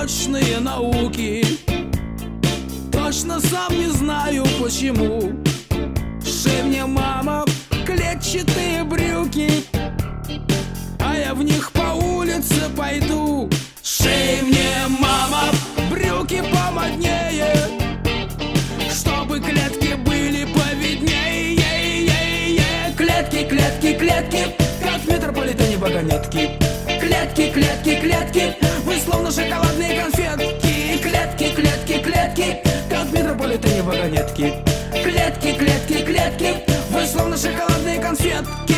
точные науки. Точно сам не знаю почему. Шей мне, мама, клетчатые брюки, а я в них по улице пойду. Шей мне, мама, брюки помоднее, чтобы клетки были повиднее. Клетки, клетки, клетки, как в метрополитене вагонетки. Клетки, клетки, клетки, вы словно шоколадные конфетки. Клетки, клетки, клетки, как в метрополитене вагонетки. Клетки, клетки, клетки, вы словно шоколадные конфетки.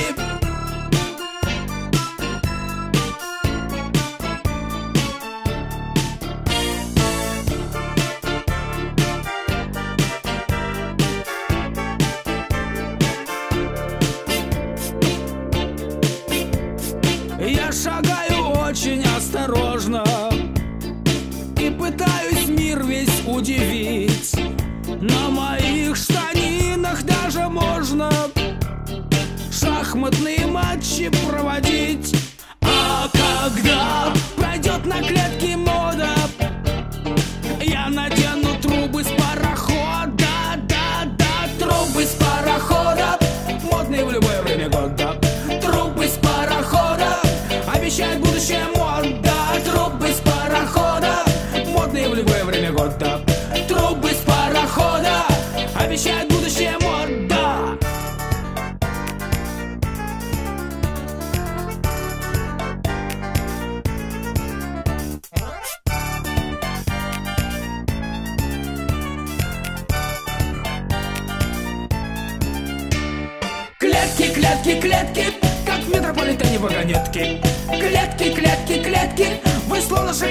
Я шагаю очень осторожно и пытаюсь мир весь удивить. На моих штанинах даже можно шахматные матчи проводить. А когда пройдет на клетке мода, я надену трубы с парохода. Да, трубы с парохода, модные в любое время года. Трубы с парохода обещает будущее мода. Трубы с парохода, модные в любое время года. Трубы с парохода обещает будущее мода. Клетки, клетки, клетки, как в метрополитене вагонетки. Клетки, клетки, клетки, вы словно